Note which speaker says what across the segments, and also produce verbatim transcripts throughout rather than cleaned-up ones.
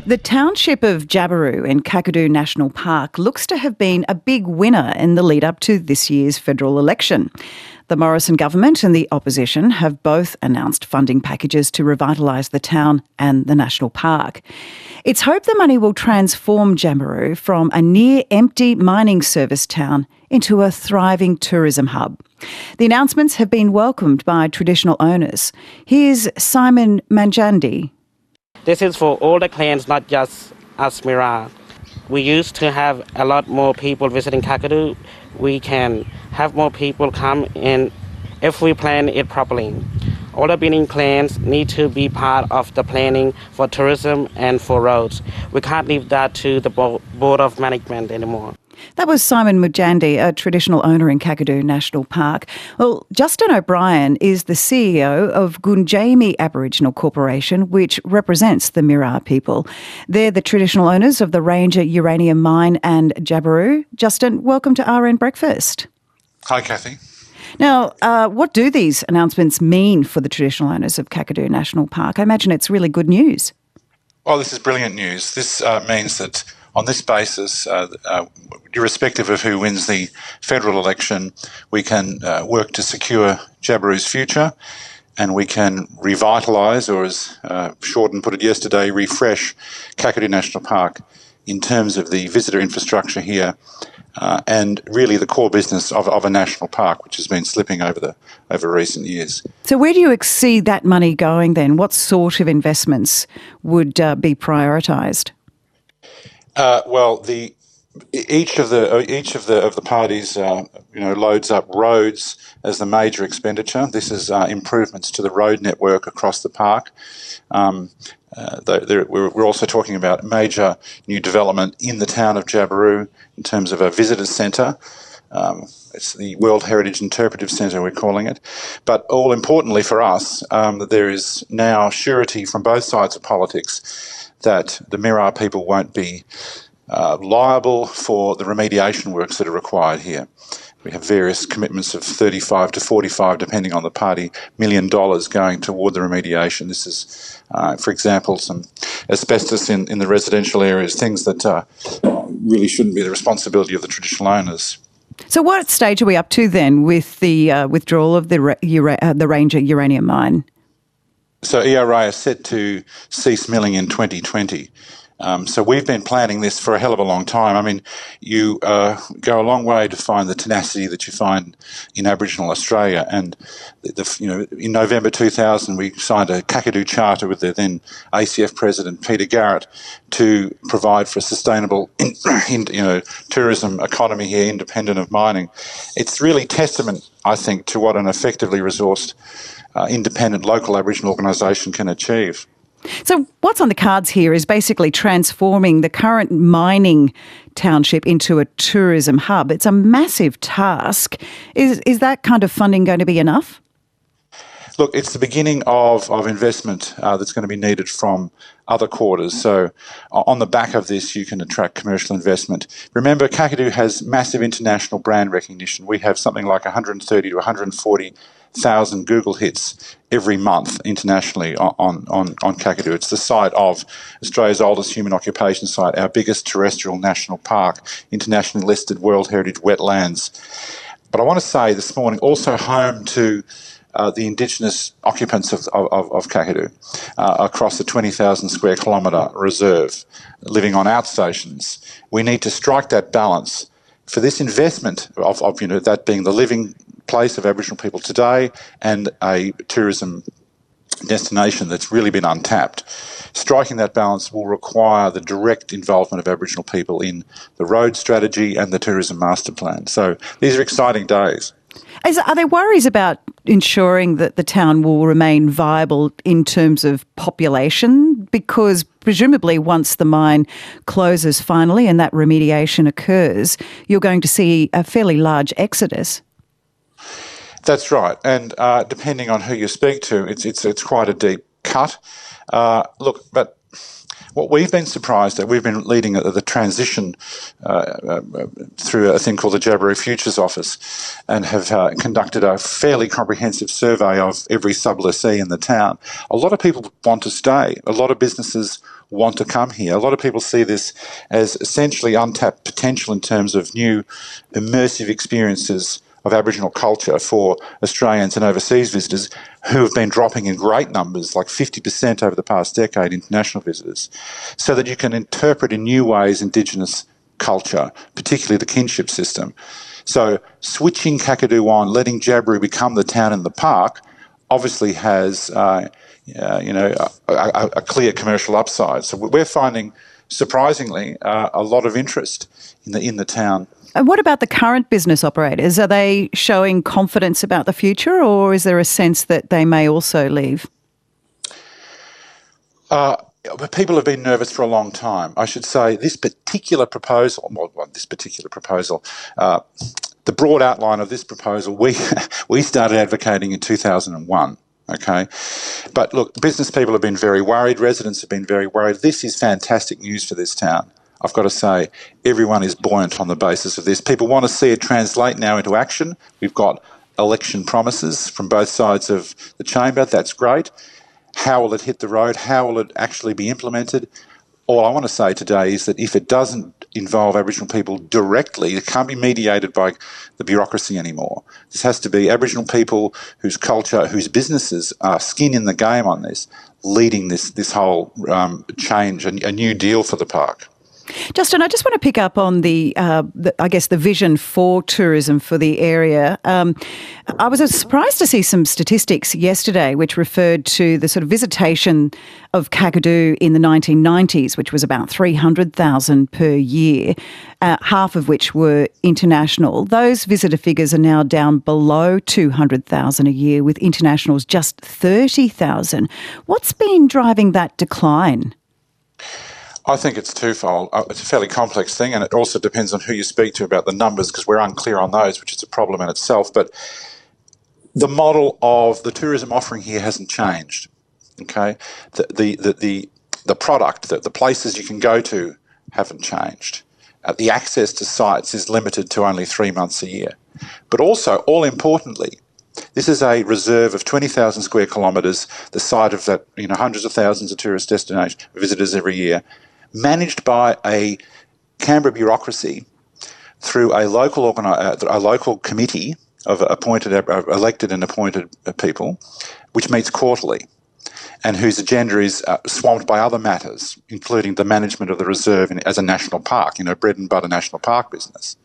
Speaker 1: The township of Jabiru in Kakadu National Park looks to have been a big winner in the lead up to this year's federal election. The Morrison government and the opposition have both announced funding packages to revitalise the town and the national park. It's hoped the money will transform Jabiru from a near-empty mining service town into a thriving tourism hub. The announcements have been welcomed by traditional owners. Here's Simon Manjandi.
Speaker 2: This is for all the clans, not just us Mirarr. We used to have a lot more people visiting Kakadu. We can have more people come in if we plan it properly. All the Bining clans need to be part of the planning for tourism and for roads. We can't leave that to the Board of Management anymore.
Speaker 1: That was Simon Mujandi, a traditional owner in Kakadu National Park. Well, Justin O'Brien is the C E O of Gunjami Aboriginal Corporation, which represents the Mirarr people. They're the traditional owners of the Ranger Uranium Mine and Jabiru. Justin, welcome to R N Breakfast.
Speaker 3: Hi, Kathy.
Speaker 1: Now, uh, what do these announcements mean for the traditional owners of Kakadu National Park? I imagine it's really good news.
Speaker 3: Well, this is brilliant news. This uh, means that on this basis, uh, uh, irrespective of who wins the federal election, we can uh, work to secure Jabiru's future, and we can revitalise, or as uh, Shorten put it yesterday, refresh Kakadu National Park in terms of the visitor infrastructure here uh, and really the core business of, of a national park, which has been slipping over the over recent years.
Speaker 1: So where do you see that money going then? What sort of investments would uh, be prioritised?
Speaker 3: Uh, well, the each of the each of the of the parties, uh, you know, loads up roads as the major expenditure. This is uh, improvements to the road network across the park. Um, uh, they're, we're, we're also talking about major new development in the town of Jabiru in terms of a visitor centre. Um, it's the World Heritage Interpretive Centre, we're calling it. But all importantly for us, um, that there is now surety from both sides of politics that the Mirarr people won't be uh, liable for the remediation works that are required here. We have various commitments of thirty-five to forty-five, depending on the party, million dollars going toward the remediation. This is, uh, for example, some asbestos in, in the residential areas, things that uh, really shouldn't be the responsibility of the traditional owners.
Speaker 1: So what stage are we up to then with the uh, withdrawal of the, Ura- uh, the Ranger Uranium Mine?
Speaker 3: So E R A is set to cease milling in twenty twenty. Um, so we've been planning this for a hell of a long time. I mean, you uh, go a long way to find the tenacity that you find in Aboriginal Australia. And the, the, you know, in November two thousand, we signed a Kakadu Charter with the then A C F President Peter Garrett to provide for a sustainable, in, in, you know, tourism economy here, independent of mining. It's really testament, I think, to what an effectively resourced, uh, independent local Aboriginal organisation can achieve.
Speaker 1: So what's on the cards here is basically transforming the current mining township into a tourism hub. It's a massive task. Is is that kind of funding going to be enough?
Speaker 3: Look, it's the beginning of, of investment uh, that's going to be needed from other quarters. So on the back of this, you can attract commercial investment. Remember, Kakadu has massive international brand recognition. We have something like one hundred thirty to one hundred forty thousand Google hits every month internationally on, on, on Kakadu. It's the site of Australia's oldest human occupation site, our biggest terrestrial national park, internationally listed World Heritage wetlands. But I want to say this morning, also home to uh, the Indigenous occupants of, of, of Kakadu uh, across the twenty thousand square kilometre reserve, living on outstations. We need to strike that balance for this investment of, of you know, that being the living place of Aboriginal people today and a tourism destination that's really been untapped. Striking that balance will require the direct involvement of Aboriginal people in the road strategy and the tourism master plan. So these are exciting days.
Speaker 1: Is, are there worries about ensuring that the town will remain viable in terms of population? Because presumably once the mine closes finally and that remediation occurs, you're going to see a fairly large exodus.
Speaker 3: That's right, and uh, depending on who you speak to, it's it's it's quite a deep cut. Uh, look, but What we've been surprised at, we've been leading the, the transition uh, uh, through a thing called the Jabiru Futures Office, and have uh, conducted a fairly comprehensive survey of every sublessee in the town. A lot of people want to stay. A lot of businesses want to come here. A lot of people see this as essentially untapped potential in terms of new immersive experiences of Aboriginal culture for Australians and overseas visitors, who have been dropping in great numbers, like fifty percent over the past decade, international visitors, so that you can interpret in new ways Indigenous culture, particularly the kinship system. So switching Kakadu on, letting Jabiru become the town in the park, obviously has uh, uh, you know, a, a, a clear commercial upside. So we're finding, surprisingly, uh, a lot of interest in the in the town.
Speaker 1: And what about the current business operators? Are they showing confidence about the future, or is there a sense that they may also leave?
Speaker 3: Uh, people have been nervous for a long time. I should say this particular proposal, well, this particular proposal, uh, the broad outline of this proposal, we we started advocating in two thousand one. Okay, but look, business people have been very worried. Residents have been very worried. This is fantastic news for this town. I've got to say, everyone is buoyant on the basis of this. People want to see it translate now into action. We've got election promises from both sides of the chamber. That's great. How will it hit the road? How will it actually be implemented? All I want to say today is that if it doesn't involve Aboriginal people directly, it can't be mediated by the bureaucracy anymore. This has to be Aboriginal people whose culture, whose businesses are skin in the game on this, leading this, this whole um, change, a, a new deal for the park.
Speaker 1: Justin, I just want to pick up on the, uh, the I guess, the vision for tourism for the area. Um, I was surprised to see some statistics yesterday which referred to the sort of visitation of Kakadu in the nineteen nineties, which was about three hundred thousand per year, uh, half of which were international. Those visitor figures are now down below two hundred thousand a year, with internationals just thirty thousand. What's been driving that decline?
Speaker 3: I think it's twofold. It's a fairly complex thing, and it also depends on who you speak to about the numbers, because we're unclear on those, which is a problem in itself. But the model of the tourism offering here hasn't changed. Okay, the the the the, the product, the, the places you can go to haven't changed. Uh, the access to sites is limited to only three months a year. But also, all importantly, this is a reserve of twenty thousand square kilometres, the site of that, you know, hundreds of thousands of tourist destination visitors every year, managed by a Canberra bureaucracy through a local organi- uh, a local committee of appointed, uh, elected and appointed people, which meets quarterly, and whose agenda is uh, swamped by other matters, including the management of the reserve in, as a national park, you know, bread and butter national park business.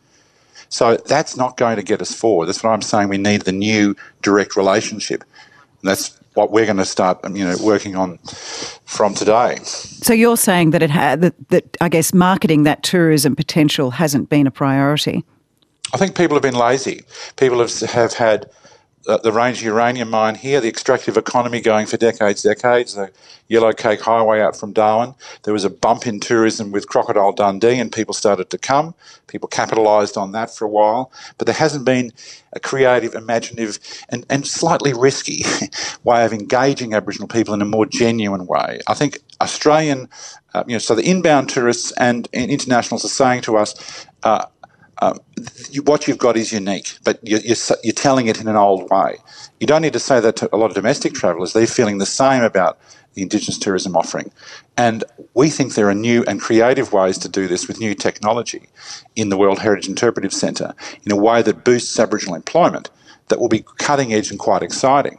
Speaker 3: So that's not going to get us forward. That's what I'm saying. We need the new direct relationship. And that's what we're going to start, you know, working on from today.
Speaker 1: So you're saying that it ha- that, that I guess marketing that tourism potential hasn't been a priority?
Speaker 3: I think people have been lazy. People have have had uh, the Ranger uranium mine here, the extractive economy going for decades, decades, the Yellow Cake Highway out from Darwin. There was a bump in tourism with Crocodile Dundee and people started to come. People capitalised on that for a while. But there hasn't been a creative, imaginative and, and slightly risky way of engaging Aboriginal people in a more genuine way. I think Australian, uh, you know, so the inbound tourists and, and internationals are saying to us, uh, Um, you, what you've got is unique, but you're, you're, you're telling it in an old way. You don't need to say that to a lot of domestic travellers. They're feeling the same about the Indigenous tourism offering. And we think there are new and creative ways to do this with new technology in the World Heritage Interpretive Centre in a way that boosts Aboriginal employment that will be cutting edge and quite exciting.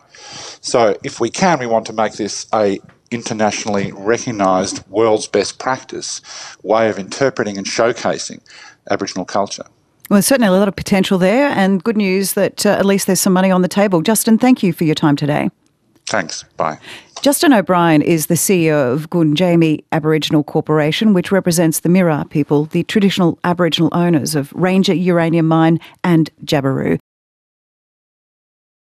Speaker 3: So if we can, we want to make this a internationally recognised world's best practice way of interpreting and showcasing Aboriginal culture.
Speaker 1: Well, there's certainly a lot of potential there, and good news that uh, at least there's some money on the table. Justin, thank you for your time today.
Speaker 3: Thanks. Bye.
Speaker 1: Justin O'Brien is the C E O of Gundjami Aboriginal Corporation, which represents the Mirarr people, the traditional Aboriginal owners of Ranger Uranium Mine and Jabiru.